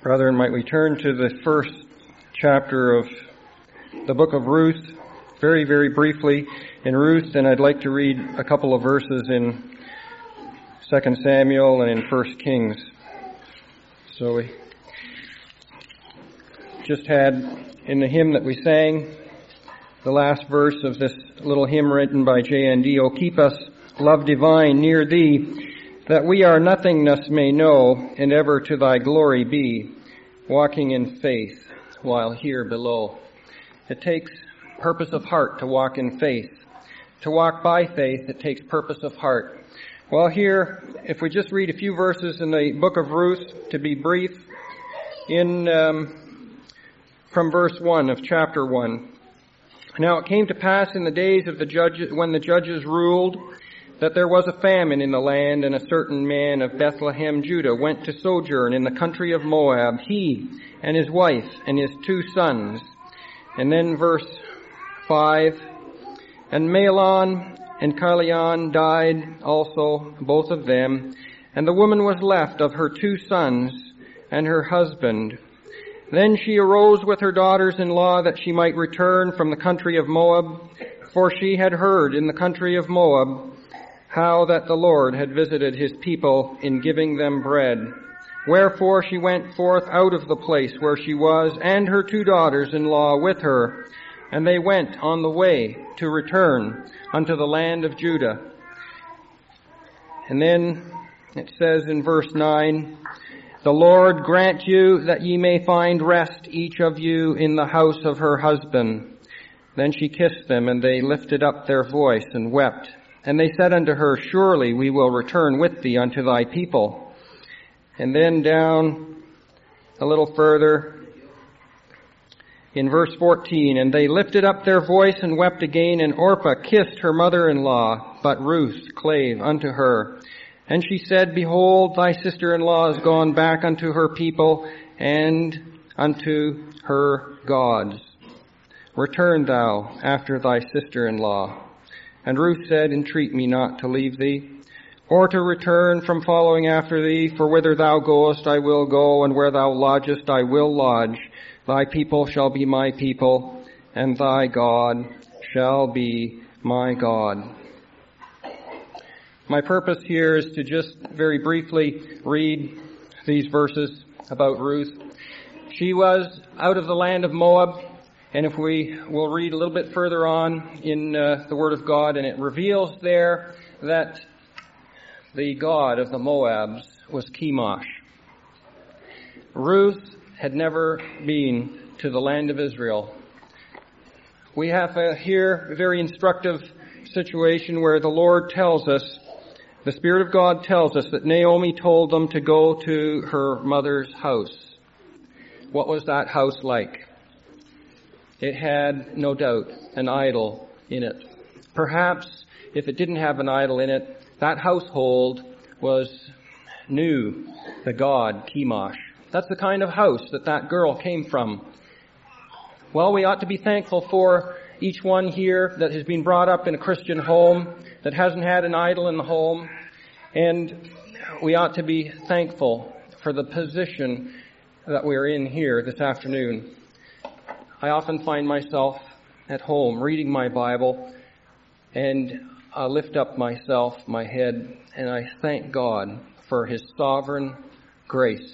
Brethren, might we turn to the first chapter of the book of Ruth, very, very briefly in Ruth, and I'd like to read a couple of verses in 2 Samuel and in 1 Kings. So we just had in the hymn that we sang, the last verse of this little hymn written by J.N.D. O keep us, love divine, near thee, that we our nothingness may know, and ever to thy glory be, walking in faith while here below. It takes purpose of heart to walk in faith. To walk by faith, it takes purpose of heart. Well, here, if we just read a few verses in the book of Ruth, to be brief, from verse 1 of chapter 1. Now it came to pass in the days of the judges, when the judges ruled, that there was a famine in the land, and a certain man of Bethlehem, Judah, went to sojourn in the country of Moab, he and his wife and his 2 sons. And then verse 5, and Mahlon and Chilion died also, both of them, and the woman was left of her 2 sons and her husband. Then she arose with her daughters-in-law that she might return from the country of Moab, for she had heard in the country of Moab how that the Lord had visited his people in giving them bread. Wherefore she went forth out of the place where she was, and her 2 daughters-in-law with her, and they went on the way to return unto the land of Judah. And then it says in verse 9, the Lord grant you that ye may find rest, each of you, in the house of her husband. Then she kissed them, and they lifted up their voice and wept. And they said unto her, surely we will return with thee unto thy people. And then down a little further, in verse 14, and they lifted up their voice and wept again, and Orpah kissed her mother-in-law, but Ruth clave unto her. And she said, behold, thy sister-in-law is gone back unto her people and unto her gods. Return thou after thy sister-in-law. And Ruth said, entreat me not to leave thee, or to return from following after thee, for whither thou goest I will go, and where thou lodgest I will lodge. Thy people shall be my people, and thy God shall be my God. My purpose here is to just very briefly read these verses about Ruth. She was out of the land of Moab, and if we will read a little bit further on in the Word of God, and it reveals there that the god of the Moabs was Chemosh. Ruth had never been to the land of Israel. We have here a very instructive situation where the Lord tells us, the Spirit of God tells us that Naomi told them to go to her mother's house. What was that house like? It had, no doubt, an idol in it. Perhaps, if it didn't have an idol in it, that household knew the god Chemosh. That's the kind of house that girl came from. Well, we ought to be thankful for each one here that has been brought up in a Christian home, that hasn't had an idol in the home, and we ought to be thankful for the position that we're in here this afternoon. I often find myself at home reading my Bible, and I lift up my head, and I thank God for His sovereign grace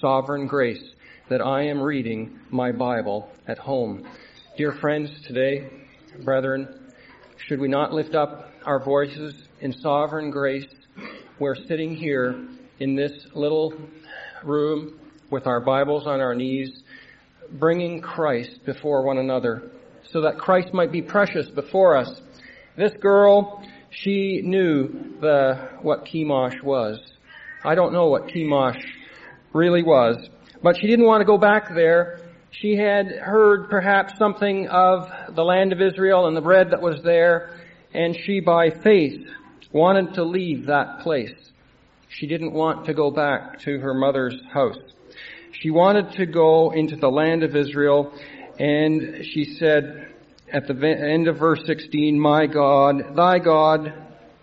that I am reading my Bible at home. Dear friends, today, brethren, should we not lift up our voices in sovereign grace? We're sitting here in this little room with our Bibles on our knees, bringing Christ before one another, so that Christ might be precious before us. This girl, she knew what Chemosh was. I don't know what Chemosh really was, but she didn't want to go back there. She had heard perhaps something of the land of Israel and the bread that was there, and she by faith wanted to leave that place. She didn't want to go back to her mother's house. She wanted to go into the land of Israel, and she said at the end of verse 16, my God, thy God,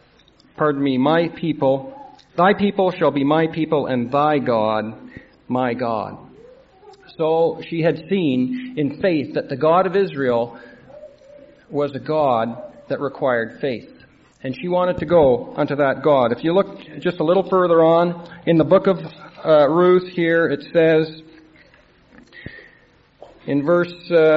my people, thy people shall be my people, and thy God, my God. So she had seen in faith that the God of Israel was a God that required faith. And she wanted to go unto that God. If you look just a little further on, in the book of Ruth here, it says, in verse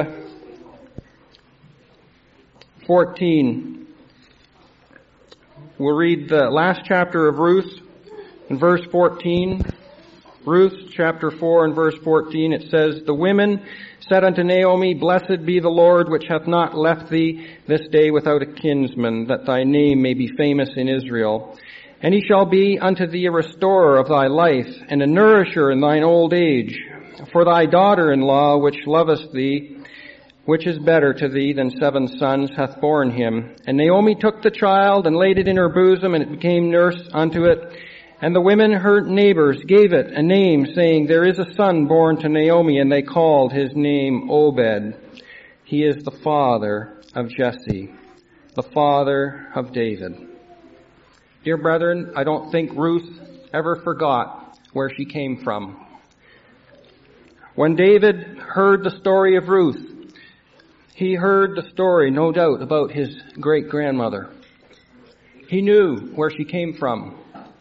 14, we'll read the last chapter of Ruth, in verse 14. Ruth chapter 4 and verse 14, it says, The women said unto Naomi, Blessed be the Lord, which hath not left thee this day without a kinsman, that thy name may be famous in Israel. And he shall be unto thee a restorer of thy life, and a nourisher in thine old age. For thy daughter-in-law, which loveth thee, which is better to thee than 7 sons, hath borne him. And Naomi took the child, and laid it in her bosom, and it became nurse unto it. And the women, her neighbors, gave it a name, saying, There is a son born to Naomi, and they called his name Obed. He is the father of Jesse, the father of David. Dear brethren, I don't think Ruth ever forgot where she came from. When David heard the story of Ruth, he heard the story, no doubt, about his great-grandmother. He knew where she came from.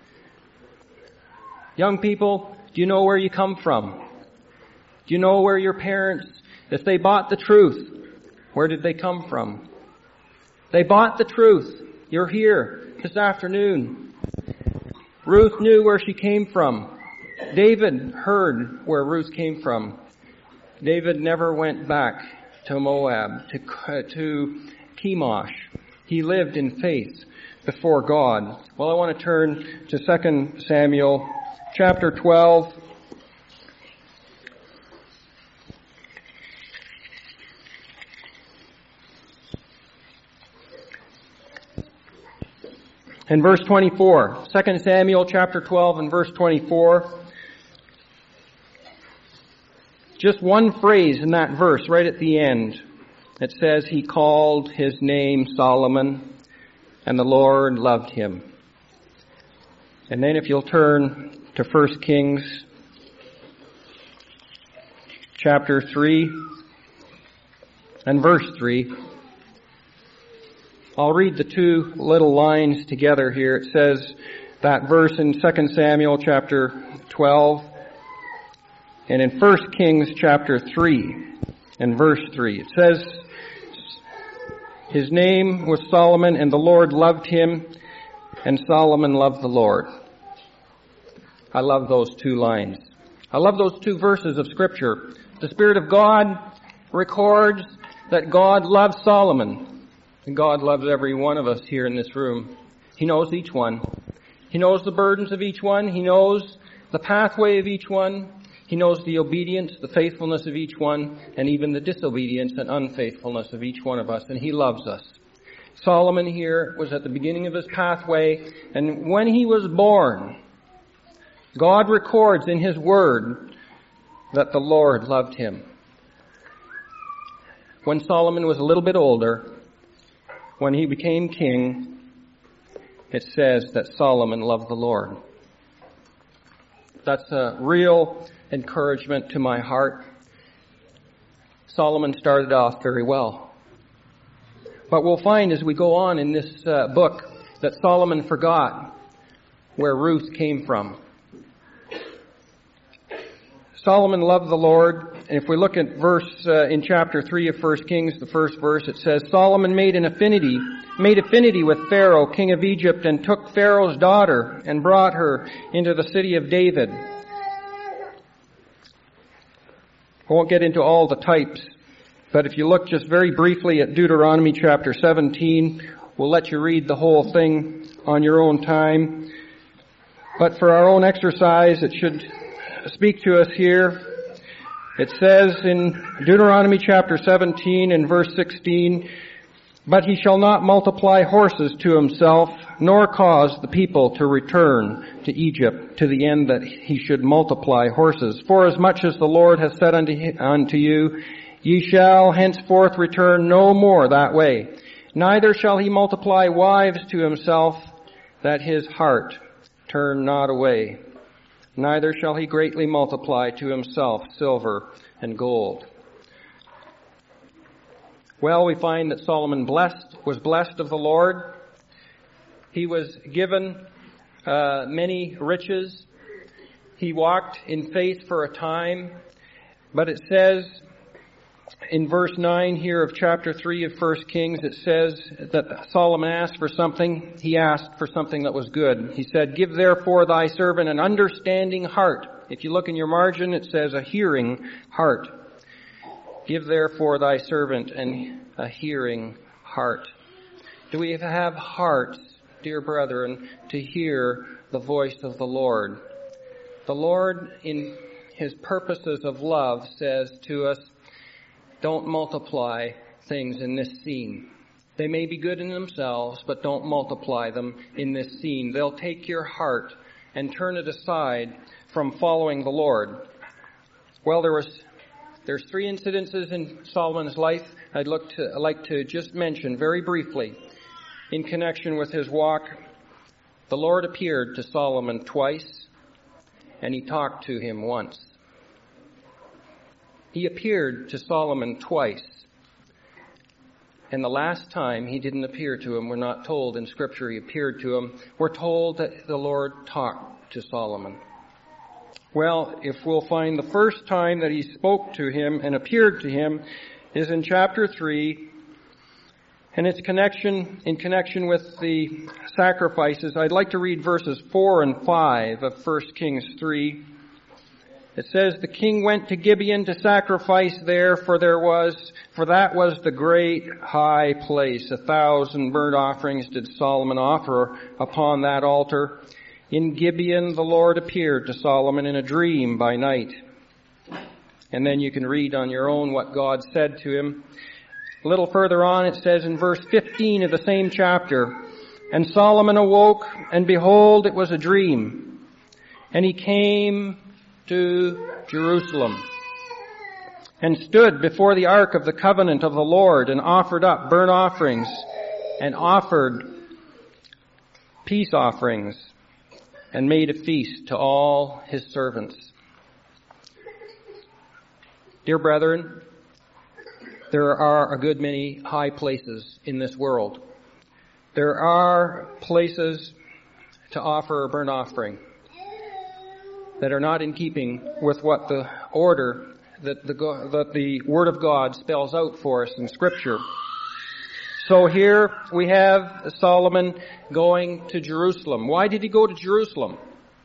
Young people, do you know where you come from? Do you know where your parents, if they bought the truth, where did they come from? They bought the truth. You're here this afternoon. Ruth knew where she came from. David heard where Ruth came from. David never went back to Moab, to Chemosh. He lived in faith before God. Well, I want to turn to 2 Samuel chapter 12. And verse 24. 2 Samuel chapter 12 and verse 24. Just one phrase in that verse right at the end. It says, He called his name Solomon, and the Lord loved him. And then if you'll turn to 1 Kings chapter 3 and verse 3. I'll read the two little lines together here. It says that verse in 2 Samuel chapter 12 and in 1 Kings chapter 3 and verse 3. It says, His name was Solomon, and the Lord loved him, and Solomon loved the Lord. I love those two lines. I love those two verses of Scripture. The Spirit of God records that God loves Solomon. And God loves every one of us here in this room. He knows each one. He knows the burdens of each one. He knows the pathway of each one. He knows the obedience, the faithfulness of each one, and even the disobedience and unfaithfulness of each one of us. And He loves us. Solomon here was at the beginning of his pathway, and when he was born, God records in His Word that the Lord loved him. When Solomon was a little bit older, when he became king, it says that Solomon loved the Lord. That's a real encouragement to my heart. Solomon started off very well. But we'll find as we go on in this book that Solomon forgot where Ruth came from. Solomon loved the Lord. And if we look at verse in chapter 3 of 1 Kings, the first verse, it says, Solomon made affinity with Pharaoh, king of Egypt, and took Pharaoh's daughter and brought her into the city of David. I won't get into all the types, but if you look just very briefly at Deuteronomy chapter 17, we'll let you read the whole thing on your own time. But for our own exercise, it should speak to us here. It says in Deuteronomy chapter 17 and verse 16, But he shall not multiply horses to himself, nor cause the people to return to Egypt, to the end that he should multiply horses. For as much as the Lord has said unto you, ye shall henceforth return no more that way. Neither shall he multiply wives to himself, that his heart turn not away neither shall he greatly multiply to himself silver and gold. Well, we find that Solomon was blessed of the Lord. He was given many riches. He walked in faith for a time. But it says in verse 9 here of chapter 3 of 1 Kings, it says that Solomon asked for something. He asked for something that was good. He said, "Give therefore thy servant an understanding heart." If you look in your margin, it says a hearing heart. Give therefore thy servant a hearing heart. Do we have hearts, dear brethren, to hear the voice of the Lord? The Lord, in his purposes of love, says to us, don't multiply things in this scene. They may be good in themselves, but don't multiply them in this scene. They'll take your heart and turn it aside from following the Lord. Well, there's 3 incidences in Solomon's life I'd like to just mention very briefly in connection with his walk. The Lord appeared to Solomon twice, and he talked to him once. He appeared to Solomon twice. And the last time he didn't appear to him, we're not told in Scripture he appeared to him. We're told that the Lord talked to Solomon. Well, if we'll find the first time that he spoke to him and appeared to him is in chapter 3, and its in connection with the sacrifices. I'd like to read verses 4 and 5 of 1 Kings 3. It says, "The king went to Gibeon to sacrifice there, for that was the great high place. 1,000 burnt offerings did Solomon offer upon that altar. In Gibeon the Lord appeared to Solomon in a dream by night." And then you can read on your own what God said to him. A little further on it says in verse 15 of the same chapter, "And Solomon awoke, and behold, it was a dream. And he came to Jerusalem, and stood before the ark of the covenant of the Lord, and offered up burnt offerings, and offered peace offerings, and made a feast to all his servants." Dear brethren, there are a good many high places in this world. There are places to offer a burnt offering that are not in keeping with what the order that the Word of God spells out for us in Scripture. So here we have Solomon going to Jerusalem. Why did he go to Jerusalem?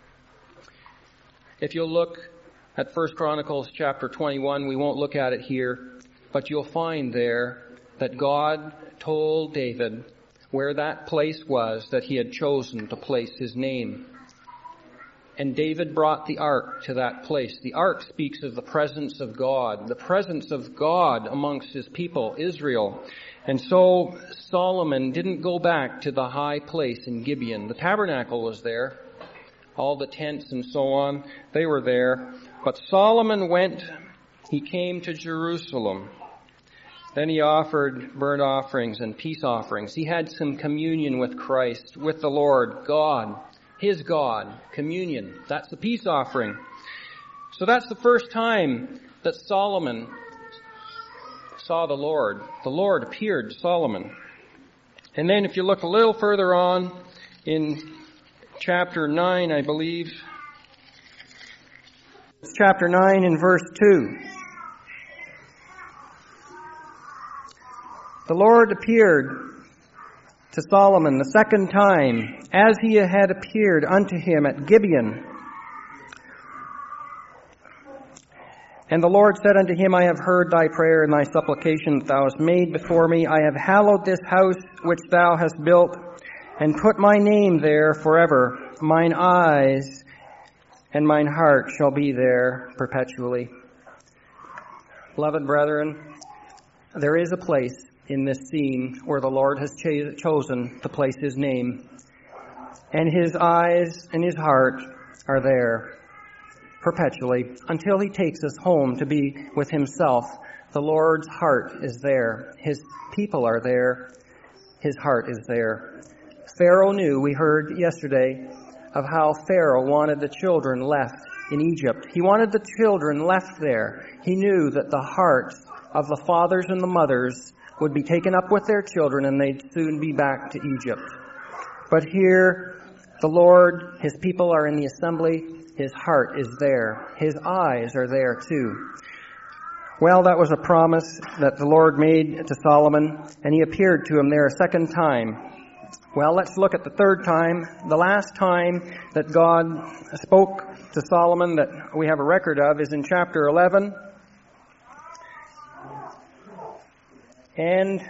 If you'll look at 1 Chronicles chapter 21, we won't look at it here, but you'll find there that God told David where that place was that he had chosen to place his name. And David brought the ark to that place. The ark speaks of the presence of God amongst his people, Israel. And so Solomon didn't go back to the high place in Gibeon. The tabernacle was there. All the tents and so on, they were there. But Solomon he came to Jerusalem. Then he offered burnt offerings and peace offerings. He had some communion with Christ, with the Lord, God. His God, communion. That's the peace offering. So that's the first time that Solomon saw the Lord. The Lord appeared to Solomon. And then if you look a little further on in chapter 9, I believe. It's chapter 9 in verse 2. The Lord appeared to Solomon the second time, as he had appeared unto him at Gibeon. And the Lord said unto him, I have heard thy prayer and thy supplication that thou hast made before me. I have hallowed this house which thou hast built, and put my name there forever. Mine eyes and mine heart shall be there perpetually. Beloved brethren, there is a place in this scene where the Lord has chosen to place his name, and his eyes and his heart are there perpetually until he takes us home to be with himself. The Lord's heart is there. His people are there. His heart is there. Pharaoh knew, we heard yesterday, of how Pharaoh wanted the children left in Egypt. He wanted the children left there. He knew that the hearts of the fathers and the mothers would be taken up with their children and they'd soon be back to Egypt. But here, the Lord, His people are in the assembly. His heart is there. His eyes are there too. Well, that was a promise that the Lord made to Solomon, and He appeared to him there a second time. Well, let's look at the third time. The last time that God spoke to Solomon that we have a record of is in chapter 11. And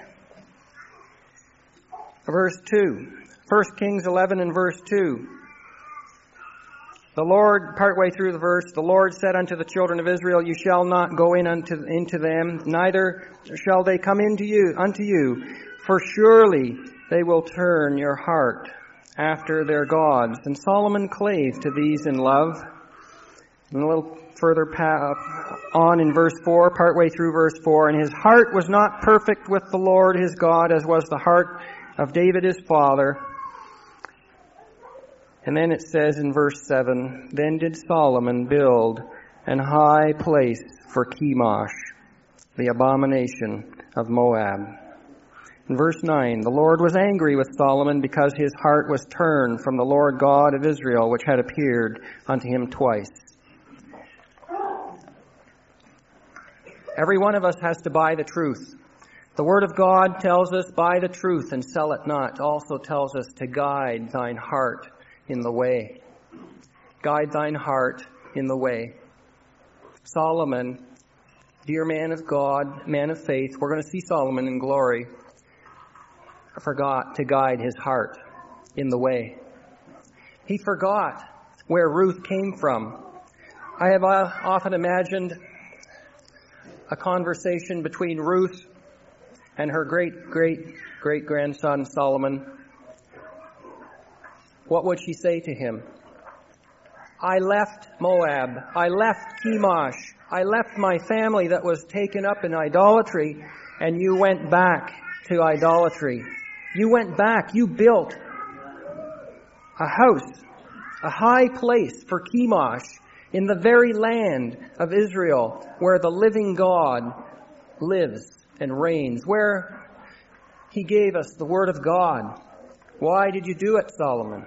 verse 2. 1 Kings 11 and verse 2. The Lord, partway through the verse, the Lord said unto the children of Israel, You shall not go in into them, neither shall they come unto you, for surely they will turn your heart after their gods. And Solomon clave to these in love. And a little further on in verse 4, partway through verse 4, And his heart was not perfect with the Lord his God, as was the heart of David his father. And then it says in verse 7, Then did Solomon build an high place for Chemosh, the abomination of Moab. In verse 9, The Lord was angry with Solomon because his heart was turned from the Lord God of Israel, which had appeared unto him twice. Every one of us has to buy the truth. The Word of God tells us, Buy the truth and sell it not. It also tells us to guide thine heart in the way. Guide thine heart in the way. Solomon, dear man of God, man of faith, we're going to see Solomon in glory, forgot to guide his heart in the way. He forgot where Ruth came from. I have often imagined a conversation between Ruth and her great-great-great-grandson Solomon. What would she say to him? I left Moab. I left Chemosh. I left my family that was taken up in idolatry, and you went back to idolatry. You went back. You built a house, a high place for Chemosh in the very land of Israel where the living God lives and reigns, where He gave us the Word of God. Why did you do it, Solomon?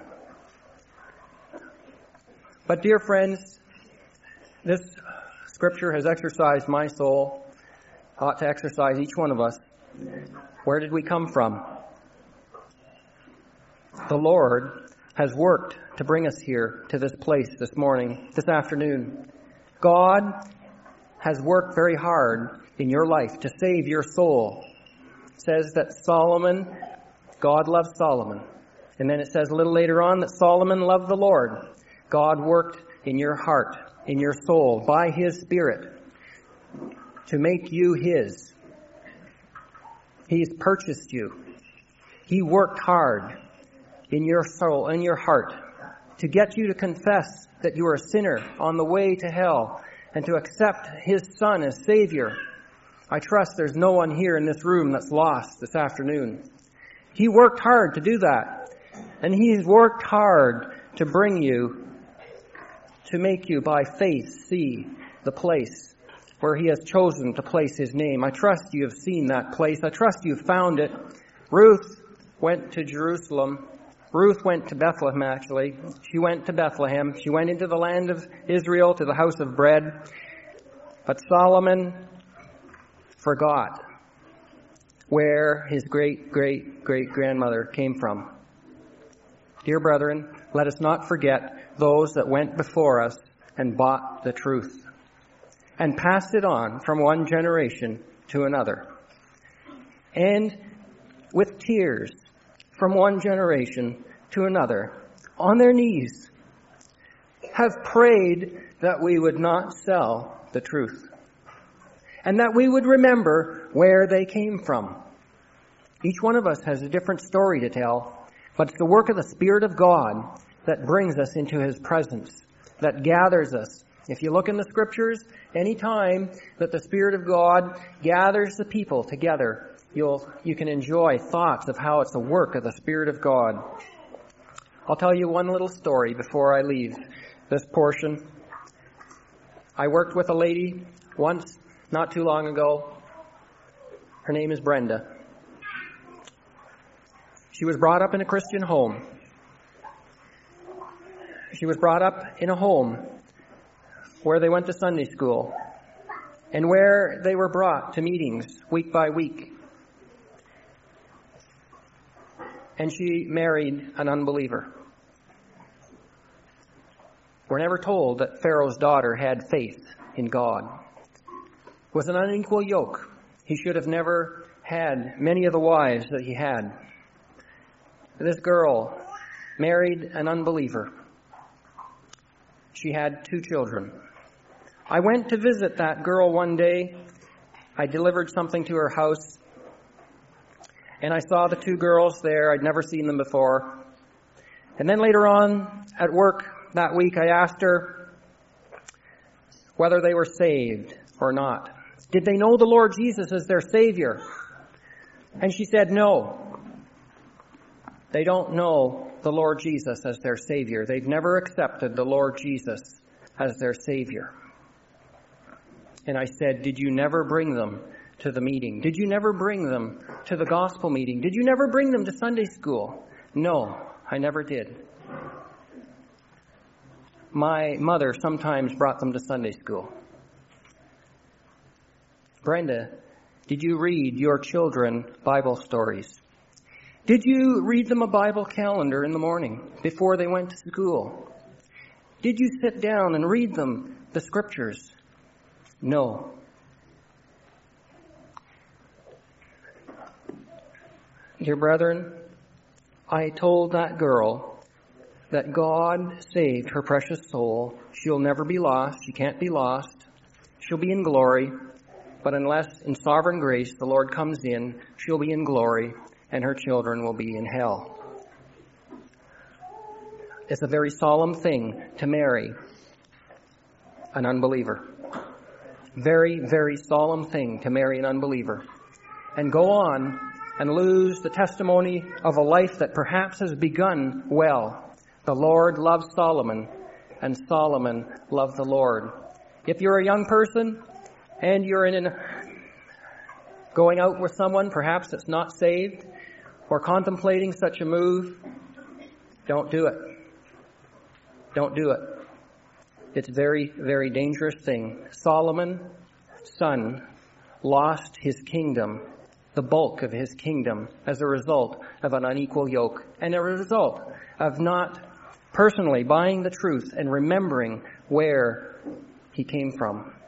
But dear friends, this scripture has exercised my soul, ought to exercise each one of us. Where did we come from? The Lord has worked to bring us here to this place this morning, this afternoon. God has worked very hard in your life to save your soul. It says that God loved Solomon. And then it says a little later on that Solomon loved the Lord. God worked in your heart, in your soul, by His Spirit to make you His. He's purchased you. He worked hard in your soul, in your heart, to get you to confess that you are a sinner on the way to hell and to accept His Son as Savior. I trust there's no one here in this room that's lost this afternoon. He worked hard to do that. And He's worked hard to bring you, to make you by faith see the place where He has chosen to place His name. I trust you have seen that place. I trust you've found it. Ruth went to Jerusalem. Ruth went to Bethlehem, actually. She went to Bethlehem. She went into the land of Israel, to the house of bread. But Solomon forgot where his great-great-great-grandmother came from. Dear brethren, let us not forget those that went before us and bought the truth and passed it on from one generation to another. And with tears from one generation to another, on their knees, have prayed that we would not sell the truth and that we would remember where they came from. Each one of us has a different story to tell, but it's the work of the Spirit of God that brings us into His presence, that gathers us. If you look in the Scriptures, any time that the Spirit of God gathers the people together, you can enjoy thoughts of how it's the work of the Spirit of God. I'll tell you one little story before I leave this portion. I worked with a lady once, not too long ago. Her name is Brenda. She was brought up in a Christian home. She was brought up in a home where they went to Sunday school and where they were brought to meetings week by week. And she married an unbeliever. We're never told that Pharaoh's daughter had faith in God. It was an unequal yoke. He should have never had many of the wives that he had. This girl married an unbeliever. She had 2 children. I went to visit that girl one day. I delivered something to her house. And I saw the 2 girls there. I'd never seen them before. And then later on at work that week, I asked her whether they were saved or not. Did they know the Lord Jesus as their Savior? And she said, no. They don't know the Lord Jesus as their Savior. They've never accepted the Lord Jesus as their Savior. And I said, did you never bring them to the meeting? Did you never bring them to the gospel meeting? Did you never bring them to Sunday school? No, I never did. My mother sometimes brought them to Sunday school. Brenda, did you read your children Bible stories? Did you read them a Bible calendar in the morning before they went to school? Did you sit down and read them the scriptures? No. Dear brethren, I told that girl that God saved her precious soul. She'll never be lost. She can't be lost. She'll be in glory. But unless in sovereign grace the Lord comes in, she'll be in glory and her children will be in hell. It's a very solemn thing to marry an unbeliever. Very, very solemn thing to marry an unbeliever and go on and lose the testimony of a life that perhaps has begun well. The Lord loved Solomon, and Solomon loved the Lord. If you're a young person and you're going out with someone, perhaps that's not saved, or contemplating such a move, don't do it. Don't do it. It's a very, very dangerous thing. Solomon's son lost his kingdom, the bulk of his kingdom, as a result of an unequal yoke, and a result of not personally buying the truth and remembering where he came from.